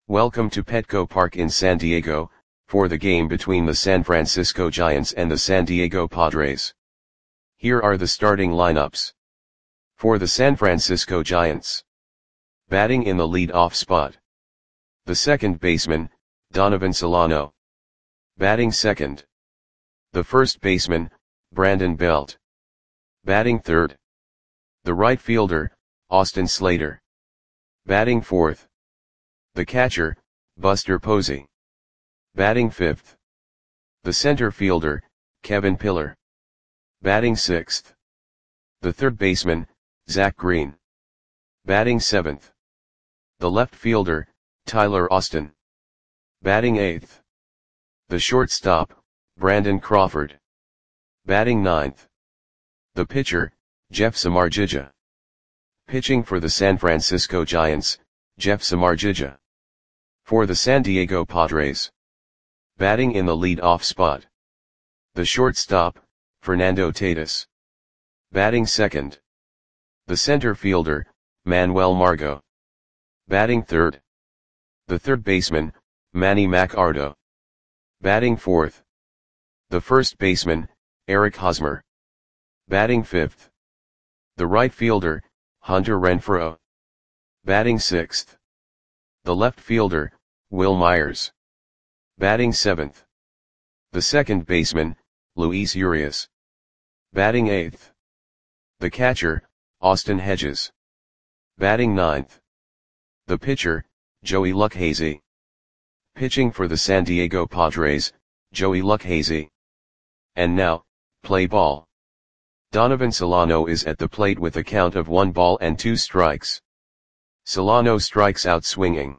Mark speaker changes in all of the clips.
Speaker 1: Welcome to Petco Park in San Diego, for the game between the San Francisco Giants and the San Diego Padres. Here are the starting lineups. For the San Francisco Giants. Batting in the lead-off spot. The second baseman, Donovan Solano. Batting second. The first baseman, Brandon Belt. Batting third. The right fielder, Austin Slater. Batting fourth. The catcher, Buster Posey. Batting fifth. The center fielder, Kevin Pillar. Batting sixth. The third baseman, Zach Green. Batting seventh. The left fielder, Tyler Austin. Batting eighth. The shortstop, Brandon Crawford. Batting ninth. The pitcher, Jeff Samardzija. Pitching for the San Francisco Giants, Jeff Samardzija. For the San Diego Padres. Batting in the lead-off spot. The shortstop, Fernando Tatis. Batting second. The center fielder, Manuel Margot. Batting third. The third baseman, Manny Machado. Batting fourth. The first baseman, Eric Hosmer. Batting fifth. The right fielder, Hunter Renfroe. Batting sixth. The left fielder, Will Myers. Batting seventh. The second baseman, Luis Urias. Batting eighth. The catcher, Austin Hedges. Batting ninth. The pitcher, Joey Lucchesi. Pitching for the San Diego Padres, Joey Lucchesi. And now, play ball. Donovan Solano is at the plate with a count of 1-2 strikes. Solano strikes out swinging.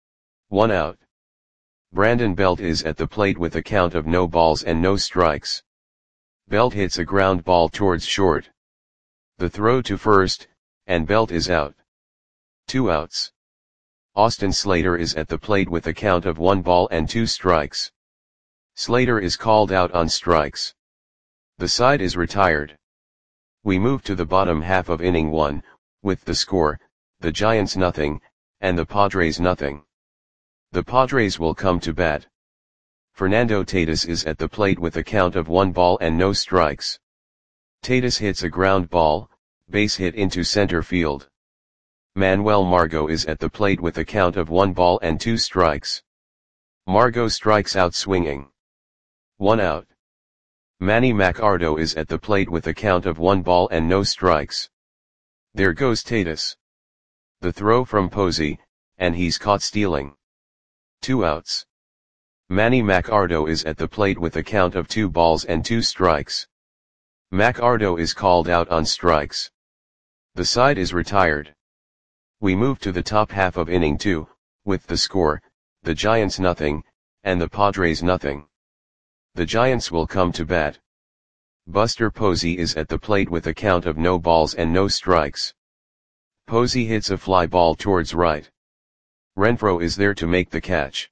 Speaker 1: 1 out. Brandon Belt is at the plate with a count of no balls and no strikes. Belt hits a ground ball towards short. The throw to first, and Belt is out. 2 outs. Austin Slater is at the plate with a count of 1-2 strikes. Slater is called out on strikes. The side is retired. We move to the bottom half of inning 1, with the score, the Giants nothing, and the Padres nothing. The Padres will come to bat. Fernando Tatis is at the plate with a count of 1 ball and no strikes. Tatis hits a ground ball, base hit into center field. Manuel Margot is at the plate with a count of 1-2 strikes. Margot strikes out swinging. 1 out. Manny Machado is at the plate with a count of 1 ball and no strikes. There goes Tatis. The throw from Posey, and he's caught stealing. 2 outs. Manny Machado is at the plate with a count of 2 balls and 2 strikes. Machado is called out on strikes. The side is retired. We move to the top half of inning 2, with the score, the Giants nothing, and the Padres nothing. The Giants will come to bat. Buster Posey is at the plate with a count of no balls and no strikes. Posey hits a fly ball towards right. Renfroe is there to make the catch.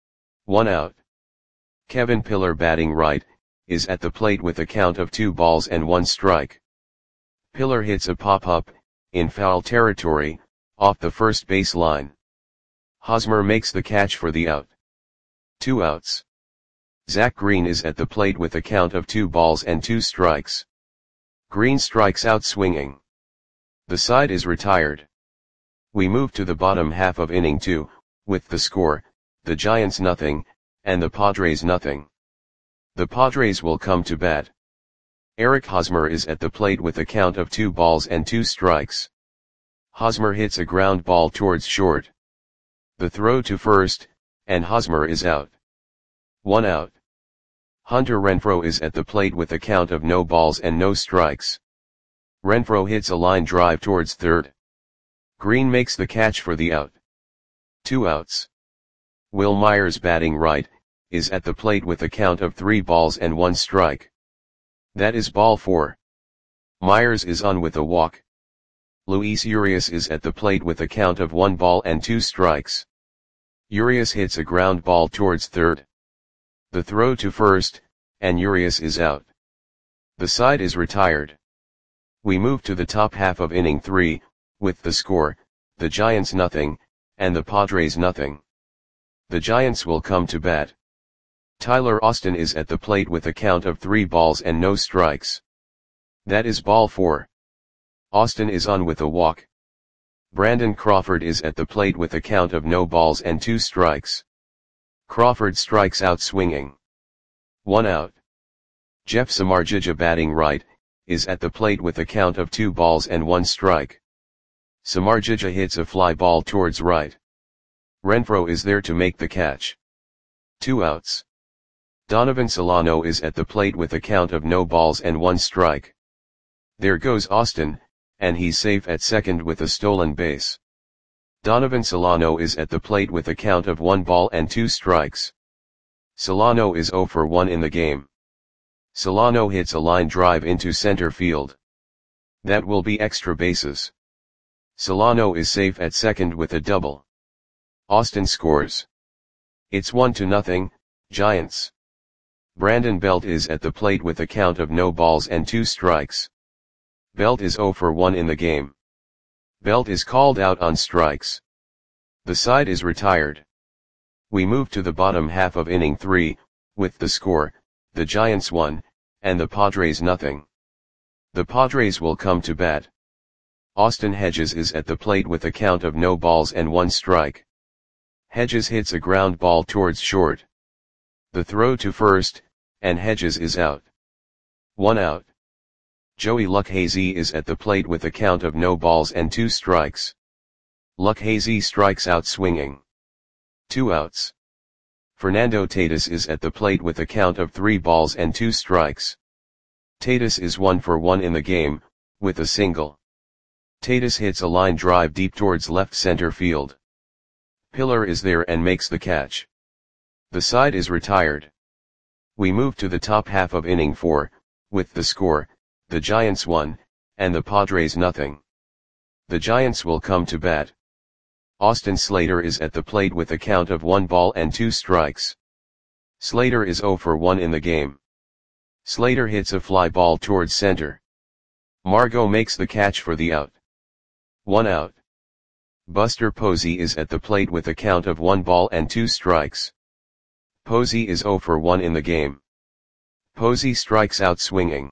Speaker 1: 1 out. Kevin Pillar batting right, is at the plate with a count of 2 balls and 1 strike. Pillar hits a pop-up, in foul territory, off the first base line. Hosmer makes the catch for the out. 2 outs. Zach Green is at the plate with a count of 2 balls and 2 strikes. Green strikes out swinging. The side is retired. We move to the bottom half of inning 2, with the score, the Giants nothing, and the Padres nothing. The Padres will come to bat. Eric Hosmer is at the plate with a count of 2 balls and 2 strikes. Hosmer hits a ground ball towards short. The throw to first, and Hosmer is out. 1 out. Hunter Renfroe is at the plate with a count of no balls and no strikes. Renfroe hits a line drive towards third. Green makes the catch for the out. 2 outs. Will Myers batting right, is at the plate with a count of 3 balls and 1 strike. That is ball 4. Myers is on with a walk. Luis Urias is at the plate with a count of 1 ball and 2 strikes. Urias hits a ground ball towards third. The throw to first, and Urias is out. The side is retired. We move to the top half of inning 3, with the score, the Giants nothing, and the Padres nothing. The Giants will come to bat. Tyler Austin is at the plate with a count of 3 balls and no strikes. That is ball 4. Austin is on with a walk. Brandon Crawford is at the plate with a count of no balls and 2 strikes. Crawford strikes out swinging. 1 out. Jeff Samardzija, batting right, is at the plate with a count of 2 balls and 1 strike. Samardzija hits a fly ball towards right. Renfroe is there to make the catch. 2 outs. Donovan Solano is at the plate with a count of no balls and 1 strike. There goes Austin, and he's safe at second with a stolen base. Donovan Solano is at the plate with a count of 1 ball and 2 strikes. Solano is 0 for 1 in the game. Solano hits a line drive into center field. That will be extra bases. Solano is safe at second with a double. Austin scores. It's 1-0, Giants. Brandon Belt is at the plate with a count of no balls and 2 strikes. Belt is 0 for 1 in the game. Belt is called out on strikes. The side is retired. We move to the bottom half of inning 3, with the score, the Giants 1, and the Padres 0. The Padres will come to bat. Austin Hedges is at the plate with a count of no balls and 1 strike. Hedges hits a ground ball towards short. The throw to first, and Hedges is out. 1 out. Joey Lucchesi is at the plate with a count of no balls and 2 strikes. Lucchesi strikes out swinging. 2 outs. Fernando Tatis is at the plate with a count of 3 balls and 2 strikes. Tatis is 1 for 1 in the game, with a single. Tatis hits a line drive deep towards left center field. Pillar is there and makes the catch. The side is retired. We move to the top half of inning 4, with the score, the Giants 1, and the Padres 0. The Giants will come to bat. Austin Slater is at the plate with a count of 1 ball and 2 strikes. Slater is 0 for 1 in the game. Slater hits a fly ball towards center. Margot makes the catch for the out. 1 out. Buster Posey is at the plate with a count of 1 ball and 2 strikes. Posey is 0 for 1 in the game. Posey strikes out swinging.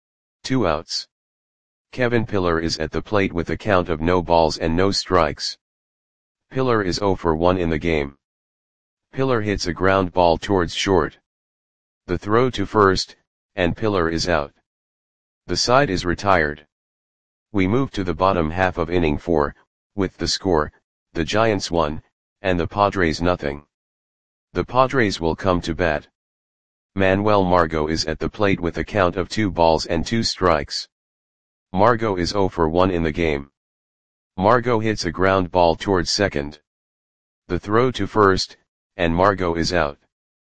Speaker 1: 2 outs. Kevin Pillar is at the plate with a count of no balls and no strikes. Pillar is 0 for 1 in the game. Pillar hits a ground ball towards short. The throw to first, and Pillar is out. The side is retired. We move to the bottom half of inning 4, with the score, the Giants 1, and the Padres 0. The Padres will come to bat. Manuel Margot is at the plate with a count of 2 balls and 2 strikes. Margot is 0 for 1 in the game. Margot hits a ground ball towards second. The throw to first, and Margot is out.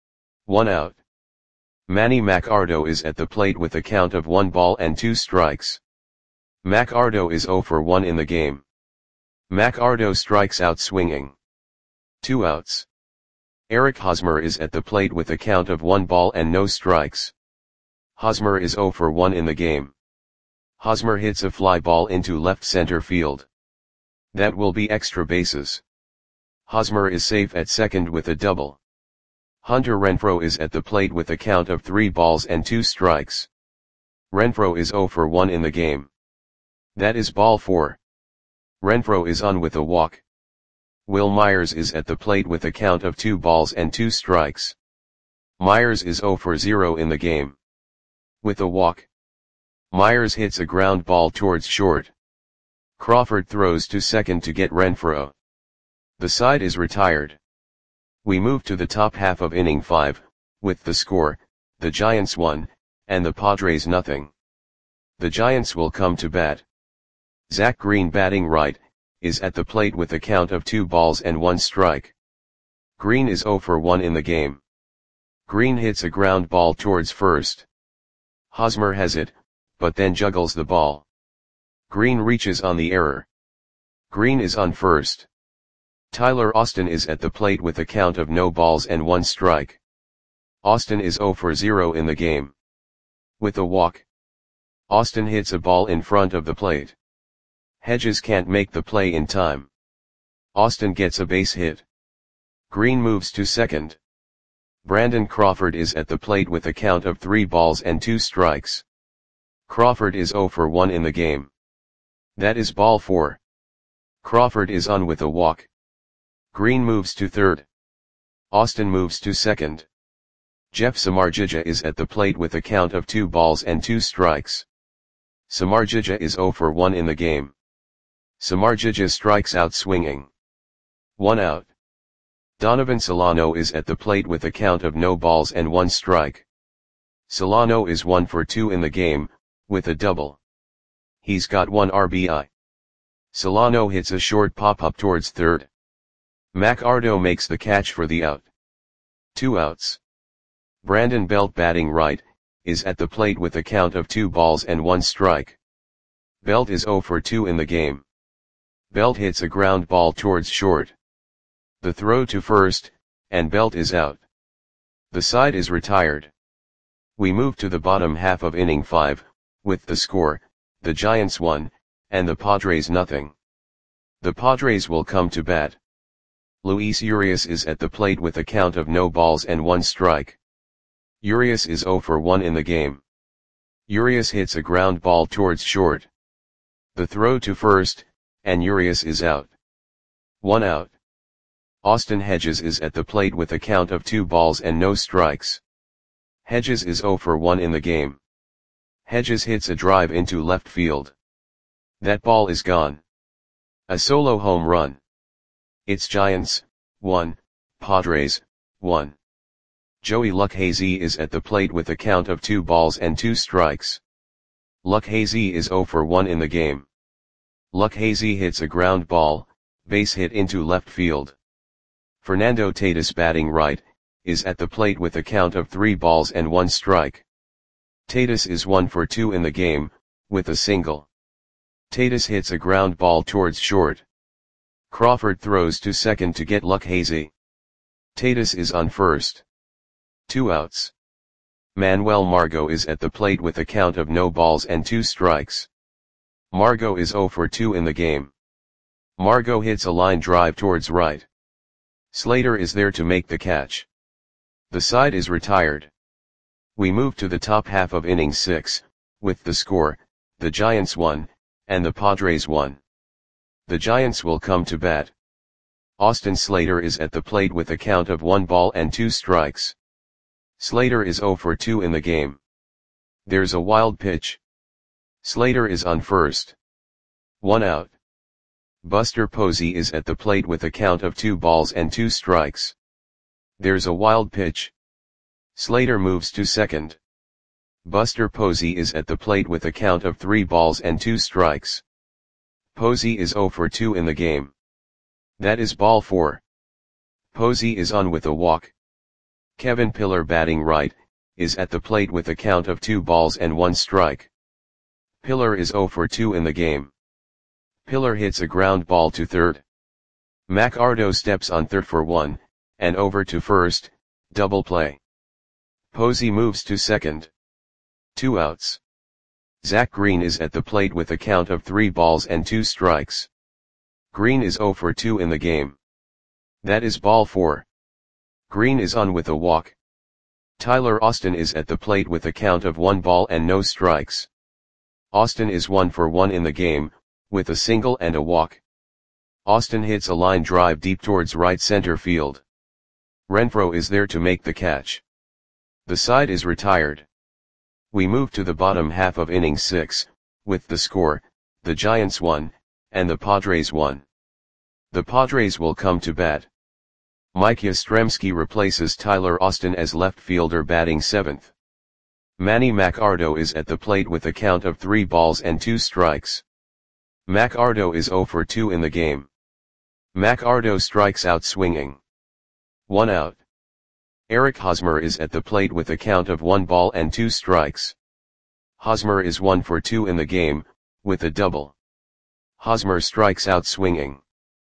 Speaker 1: 1 out. Manny Machado is at the plate with a count of 1 ball and 2 strikes. Machado is 0 for 1 in the game. Machado strikes out swinging. 2 outs. Eric Hosmer is at the plate with a count of 1 ball and no strikes. Hosmer is 0 for 1 in the game. Hosmer hits a fly ball into left center field. That will be extra bases. Hosmer is safe at second with a double. Hunter Renfroe is at the plate with a count of 3 balls and 2 strikes. Renfroe is 0 for 1 in the game. That is ball 4. Renfroe is on with a walk. Will Myers is at the plate with a count of 2 balls and 2 strikes. Myers is 0 for 0 in the game. With a walk. Myers hits a ground ball towards short. Crawford throws to second to get Renfroe. The side is retired. We move to the top half of inning 5, with the score, the Giants 1, and the Padres 0. The Giants will come to bat. Zach Green, batting right, is at the plate with a count of 2 balls and 1 strike. Green is 0 for 1 in the game. Green hits a ground ball towards first. Hosmer has it, but then juggles the ball. Green reaches on the error. Green is on first. Tyler Austin is at the plate with a count of no balls and 1 strike. Austin is 0 for 0 in the game. With a walk. Austin hits a ball in front of the plate. Hedges can't make the play in time. Austin gets a base hit. Green moves to second. Brandon Crawford is at the plate with a count of 3 balls and 2 strikes. Crawford is 0 for 1 in the game. That is ball 4. Crawford is on with a walk. Green moves to third. Austin moves to second. Jeff Samardzija is at the plate with a count of 2 balls and 2 strikes. Samardzija is 0 for 1 in the game. Samardzija strikes out swinging. 1 out. Donovan Solano is at the plate with a count of no balls and 1 strike. Solano is 1 for 2 in the game, with a double. He's got 1 RBI. Solano hits a short pop-up towards third. McArdo makes the catch for the out. 2 outs. Brandon Belt, batting right, is at the plate with a count of 2 balls and 1 strike. Belt is 0 for 2 in the game. Belt hits a ground ball towards short. The throw to first, and Belt is out. The side is retired. We move to the bottom half of inning 5, with the score, the Giants 1, and the Padres nothing. The Padres will come to bat. Luis Urias is at the plate with a count of no balls and 1 strike. Urias is 0 for 1 in the game. Urias hits a ground ball towards short. The throw to first, and Urias is out. 1 out. Austin Hedges is at the plate with a count of 2 balls and no strikes. Hedges is 0 for 1 in the game. Hedges hits a drive into left field. That ball is gone. A solo home run. It's Giants 1, Padres 1. Joey Lucchesi is at the plate with a count of 2 balls and 2 strikes. Lucchesi is 0 for 1 in the game. Lucchesi hits a ground ball, base hit into left field. Fernando Tatis, batting right, is at the plate with a count of 3 balls and 1 strike. Tatis is 1 for 2 in the game, with a single. Tatis hits a ground ball towards short. Crawford throws to second to get Lucchesi. Tatis is on first. 2 outs. Manuel Margot is at the plate with a count of no balls and 2 strikes. Margot is 0 for 2 in the game. Margot hits a line drive towards right. Slater is there to make the catch. The side is retired. We move to the top half of inning 6, with the score, the Giants 1, and the Padres 1. The Giants will come to bat. Austin Slater is at the plate with a count of 1 ball and 2 strikes. Slater is 0 for 2 in the game. There's a wild pitch. Slater is on first. 1 out. Buster Posey is at the plate with a count of 2 balls and 2 strikes. There's a wild pitch. Slater moves to second. Buster Posey is at the plate with a count of 3 balls and 2 strikes. Posey is 0 for 2 in the game. That is ball 4. Posey is on with a walk. Kevin Pillar, batting right, is at the plate with a count of 2 balls and 1 strike. Pillar is 0 for 2 in the game. Pillar hits a ground ball to third. McArdo steps on third for 1, and over to first, double play. Posey moves to second. 2 outs. Zach Green is at the plate with a count of 3 balls and 2 strikes. Green is 0 for 2 in the game. That is ball 4. Green is on with a walk. Tyler Austin is at the plate with a count of 1 ball and no strikes. Austin is 1 for 1 in the game, with a single and a walk. Austin hits a line drive deep towards right center field. Renfroe is there to make the catch. The side is retired. We move to the bottom half of inning 6, with the score, the Giants 1, and the Padres 1. The Padres will come to bat. Mike Yastrzemski replaces Tyler Austin as left fielder, batting 7th. Manny McArdo is at the plate with a count of 3 balls and 2 strikes. McArdo is 0 for 2 in the game. McArdo strikes out swinging. 1 out. Eric Hosmer is at the plate with a count of 1 ball and 2 strikes. Hosmer is 1 for 2 in the game, with a double. Hosmer strikes out swinging.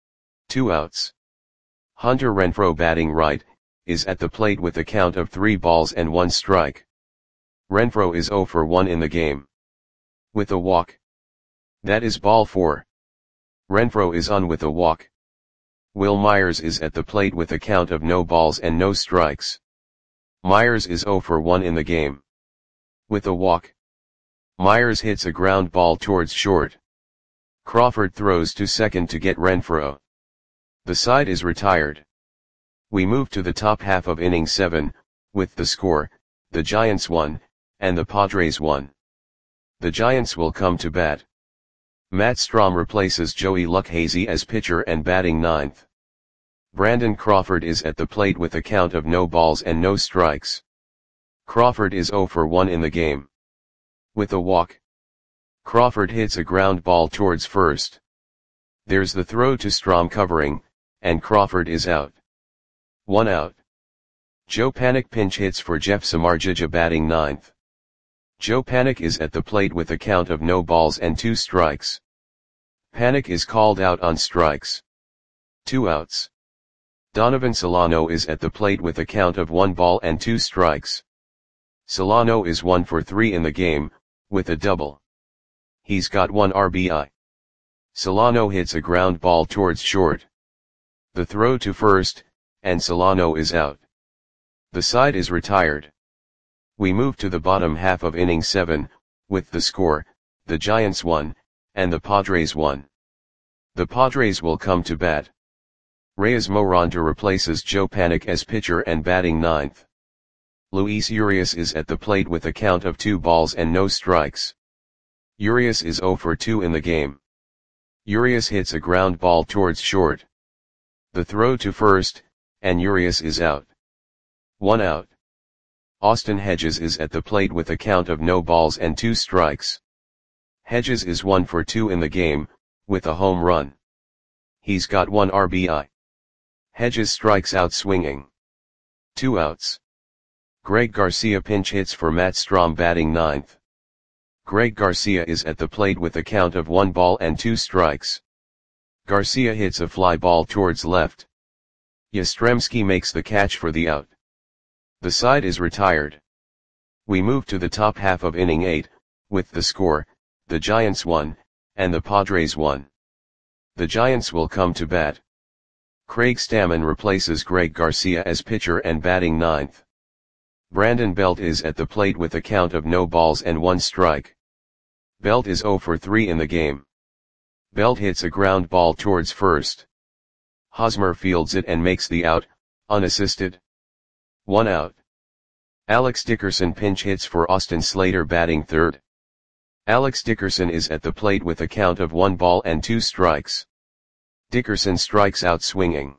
Speaker 1: 2 outs. Hunter Renfroe, batting right, is at the plate with a count of 3 balls and 1 strike. Renfroe is 0 for 1 in the game. With a walk. That is ball 4. Renfroe is on with a walk. Will Myers is at the plate with a count of no balls and no strikes. Myers is 0 for 1 in the game. With a walk. Myers hits a ground ball towards short. Crawford throws to second to get Renfroe. The side is retired. We move to the top half of inning 7, with the score, the Giants won, and the Padres won. The Giants will come to bat. Matt Strahm replaces Joey Lucchesi as pitcher and batting ninth. Brandon Crawford is at the plate with a count of no balls and no strikes. Crawford is 0 for 1 in the game. With a walk. Crawford hits a ground ball towards first. There's the throw to Strahm covering, and Crawford is out. 1 out. Joe Panik pinch hits for Jeff Samardzija batting ninth. Joe Panik is at the plate with a count of no balls and 2 strikes. Panik is called out on strikes. 2 outs. Donovan Solano is at the plate with a count of 1 ball and 2 strikes. Solano is 1 for 3 in the game, with a double. He's got 1 RBI. Solano hits a ground ball towards short. The throw to first, and Solano is out. The side is retired. We move to the bottom half of inning 7, with the score, the Giants won, and the Padres won. The Padres will come to bat. Reyes Moronta replaces Joe Panik as pitcher and batting ninth. Luis Urias is at the plate with a count of 2 balls and no strikes. Urias is 0 for 2 in the game. Urias hits a ground ball towards short. The throw to first, and Urias is out. 1 out. Austin Hedges is at the plate with a count of no balls and 2 strikes. Hedges is 1 for 2 in the game, with a home run. He's got 1 RBI. Hedges strikes out swinging. 2 outs. Greg Garcia pinch hits for Matt Strahm batting ninth. Greg Garcia is at the plate with a count of 1 ball and 2 strikes. Garcia hits a fly ball towards left. Yastrzemski makes the catch for the out. The side is retired. We move to the top half of inning 8, with the score, the Giants won, and the Padres won. The Giants will come to bat. Craig Stammen replaces Greg Garcia as pitcher and batting ninth. Brandon Belt is at the plate with a count of no balls and 1 strike. Belt is 0 for 3 in the game. Belt hits a ground ball towards first. Hosmer fields it and makes the out, unassisted. 1 out. Alex Dickerson pinch hits for Austin Slater batting third. Alex Dickerson is at the plate with a count of 1 ball and 2 strikes. Dickerson strikes out swinging.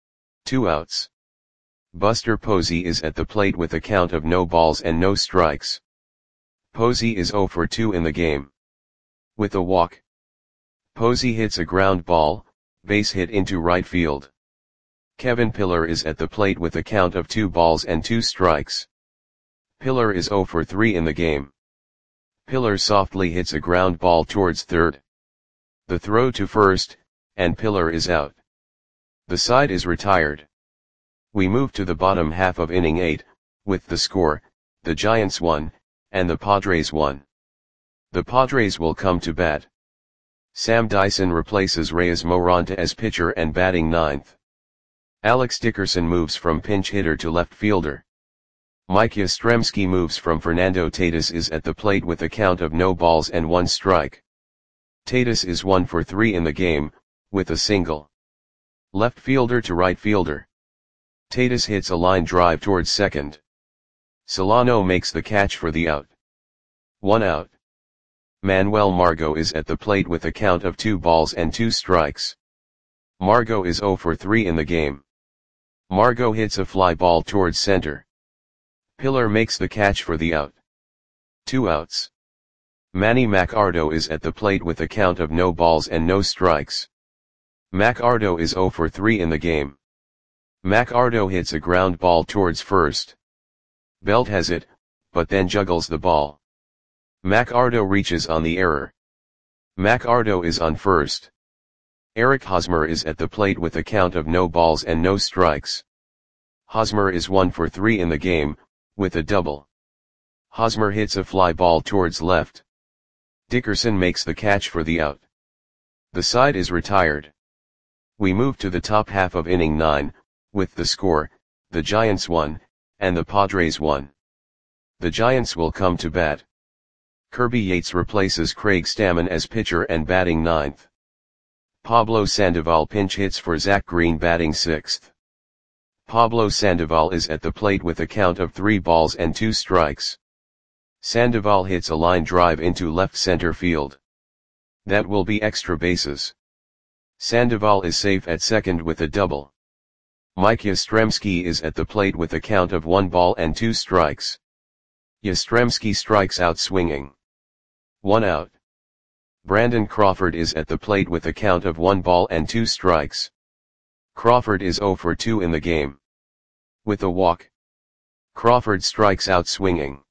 Speaker 1: 2 outs. Buster Posey is at the plate with a count of no balls and no strikes. Posey is 0 for 2 in the game. With a walk. Posey hits a ground ball, base hit into right field. Kevin Pillar is at the plate with a count of 2 balls and 2 strikes. Pillar is 0 for 3 in the game. Pillar softly hits a ground ball towards third. The throw to first, and Pillar is out. The side is retired. We move to the bottom half of inning 8, with the score, the Giants won, and the Padres won. The Padres will come to bat. Sam Dyson replaces Reyes Moronta as pitcher and batting ninth. Alex Dickerson moves from pinch hitter to left fielder. Mike Yastrzemski moves from Fernando Tatis is at the plate with a count of no balls and 1 strike. Tatis is 1 for 3 in the game, with a single. Left fielder to right fielder. Tatis hits a line drive towards second. Solano makes the catch for the out. 1 out. Manuel Margot is at the plate with a count of 2 balls and 2 strikes. Margot is 0 for 3 in the game. Margot hits a fly ball towards center. Pillar makes the catch for the out. 2 outs. Manny Machado is at the plate with a count of no balls and no strikes. Machado is 0 for 3 in the game. Machado hits a ground ball towards first. Belt has it, but then juggles the ball. Machado reaches on the error. Machado is on first. Eric Hosmer is at the plate with a count of no balls and no strikes. Hosmer is 1 for 3 in the game, with a double. Hosmer hits a fly ball towards left. Dickerson makes the catch for the out. The side is retired. We move to the top half of inning 9, with the score, the Giants won, and the Padres won. The Giants will come to bat. Kirby Yates replaces Craig Stammen as pitcher and batting 9th. Pablo Sandoval pinch hits for Zach Green batting 6th. Pablo Sandoval is at the plate with a count of 3 balls and 2 strikes. Sandoval hits a line drive into left center field. That will be extra bases. Sandoval is safe at second with a double. Mike Yastrzemski is at the plate with a count of 1 ball and 2 strikes. Yastrzemski strikes out swinging. 1 out. Brandon Crawford is at the plate with a count of 1 ball and 2 strikes. Crawford is 0 for 2 in the game. With a walk. Crawford strikes out swinging.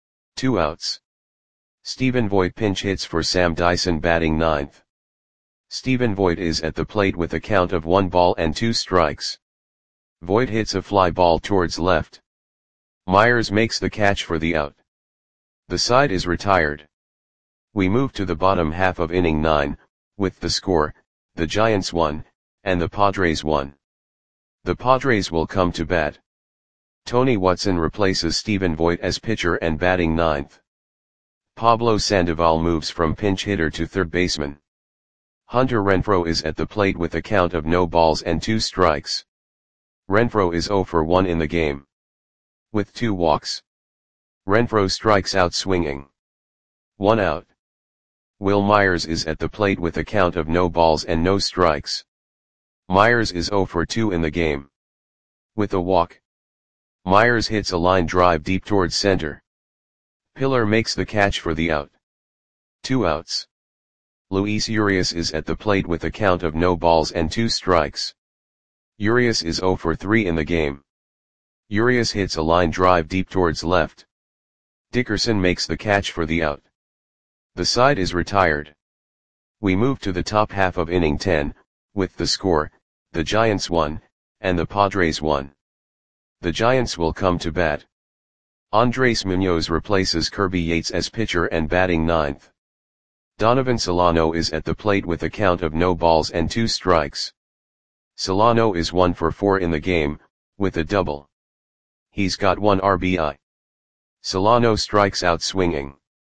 Speaker 1: 2 outs. Stephen Vogt pinch hits for Sam Dyson batting 9th. Stephen Vogt is at the plate with a count of 1 ball and 2 strikes. Vogt hits a fly ball towards left. Myers makes the catch for the out. The side is retired. We move to the bottom half of inning 9, with the score, the Giants won, and the Padres won. The Padres will come to bat. Tony Watson replaces Stephen Vogt as pitcher and batting 9th. Pablo Sandoval moves from pinch hitter to third baseman. Hunter Renfroe is at the plate with a count of no balls and 2 strikes. Renfroe is 0 for 1 in the game. With 2 walks. Renfroe strikes out swinging. 1 out. Will Myers is at the plate with a count of no balls and no strikes. Myers is 0 for 2 in the game. With a walk. Myers hits a line drive deep towards center. Pillar makes the catch for the out. 2 outs. Luis Urias is at the plate with a count of no balls and 2 strikes. Urias is 0 for 3 in the game. Urias hits a line drive deep towards left. Dickerson makes the catch for the out. The side is retired. We move to the top half of inning 10, with the score, the Giants won, and the Padres won. The Giants will come to bat. Andres Munoz replaces Kirby Yates as pitcher and batting 9th. Donovan Solano is at the plate with a count of no balls and 2 strikes. Solano is 1 for 4 in the game, with a double. He's got 1 RBI. Solano strikes out swinging.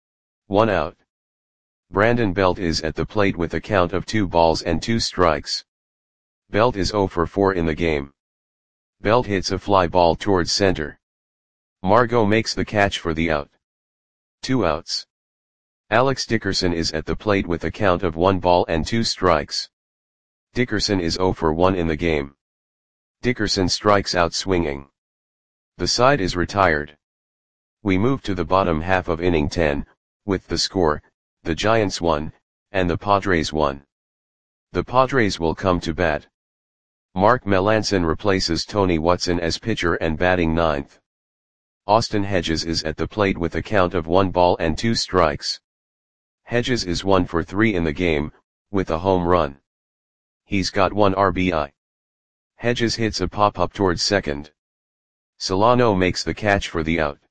Speaker 1: 1 out. Brandon Belt is at the plate with a count of 2 balls and 2 strikes. Belt is 0 for 4 in the game. Belt hits a fly ball towards center. Margot makes the catch for the out. 2 outs. Alex Dickerson is at the plate with a count of 1 ball and 2 strikes. Dickerson is 0 for 1 in the game. Dickerson strikes out swinging. The side is retired. We move to the bottom half of inning 10, with the score, the Giants won, and the Padres won. The Padres will come to bat. Mark Melancon replaces Tony Watson as pitcher and batting 9th. Austin Hedges is at the plate with a count of 1 ball and 2 strikes. Hedges is 1 for 3 in the game, with a home run. He's got 1 RBI. Hedges hits a pop-up towards second. Solano makes the catch for the out.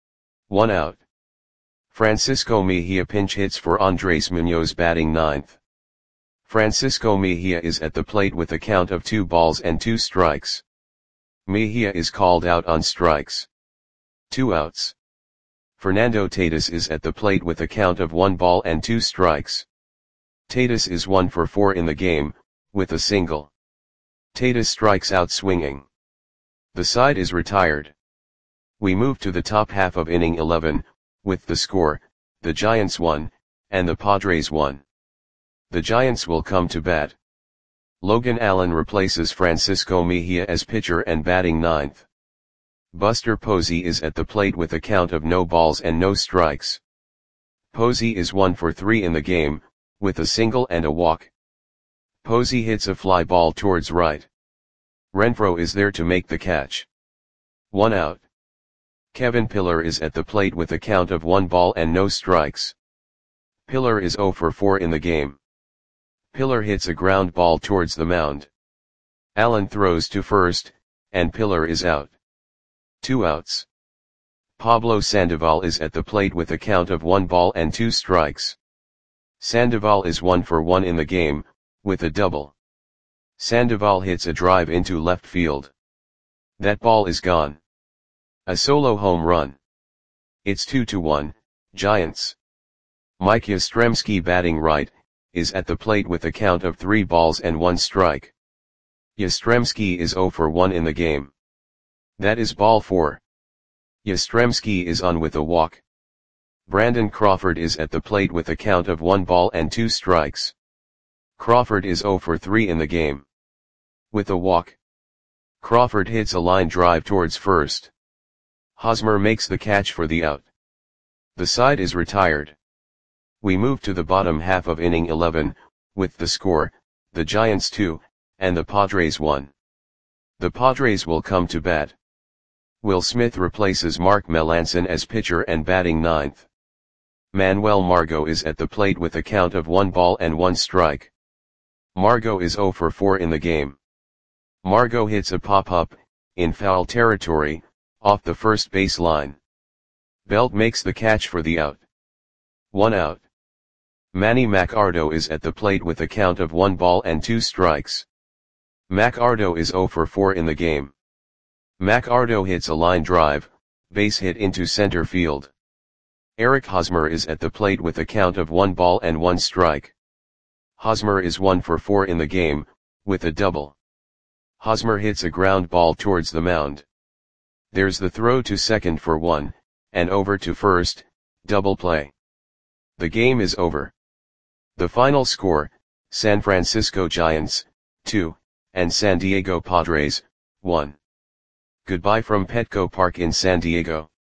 Speaker 1: 1 out. Francisco Mejia pinch hits for Andres Munoz batting 9th. Francisco Mejia is at the plate with a count of 2 balls and 2 strikes. Mejia is called out on strikes. 2 outs. Fernando Tatis is at the plate with a count of 1 ball and 2 strikes. Tatis is 1 for 4 in the game, with a single. Tatis strikes out swinging. The side is retired. We move to the top half of inning 11, with the score, the Giants won, and the Padres won. The Giants will come to bat. Logan Allen replaces Francisco Mejia as pitcher and batting 9th. Buster Posey is at the plate with a count of no balls and no strikes. Posey is 1 for 3 in the game, with a single and a walk. Posey hits a fly ball towards right. Renfroe is there to make the catch. 1 out. Kevin Pillar is at the plate with a count of 1 ball and no strikes. Pillar is 0 for 4 in the game. Pillar hits a ground ball towards the mound. Allen throws to first, and Pillar is out. 2 outs. Pablo Sandoval is at the plate with a count of 1 ball and 2 strikes. Sandoval is 1 for 1 in the game, with a double. Sandoval hits a drive into left field. That ball is gone. A solo home run. It's 2-1, Giants. Mike Yastrzemski, batting right, is at the plate with a count of 3 balls and 1 strike. Yastrzemski is 0 for 1 in the game. That is ball 4. Yastrzemski is on with a walk. Brandon Crawford is at the plate with a count of 1 ball and 2 strikes. Crawford is 0 for 3 in the game. With a walk. Crawford hits a line drive towards first. Hosmer makes the catch for the out. The side is retired. We move to the bottom half of inning 11, with the score, the Giants 2, and the Padres 1. The Padres will come to bat. Will Smith replaces Mark Melancon as pitcher and batting ninth. Manuel Margot is at the plate with a count of 1 ball and 1 strike. Margot is 0 for 4 in the game. Margot hits a pop-up, in foul territory, off the first base line. Belt makes the catch for the out. 1 out. Manny Machado is at the plate with a count of 1 ball and 2 strikes. Machado is 0 for 4 in the game. Machado hits a line drive, base hit into center field. Eric Hosmer is at the plate with a count of 1 ball and 1 strike. Hosmer is 1 for 4 in the game, with a double. Hosmer hits a ground ball towards the mound. There's the throw to second for 1, and over to first, double play. The game is over. The final score, San Francisco Giants, 2, and San Diego Padres, 1. Goodbye from Petco Park in San Diego.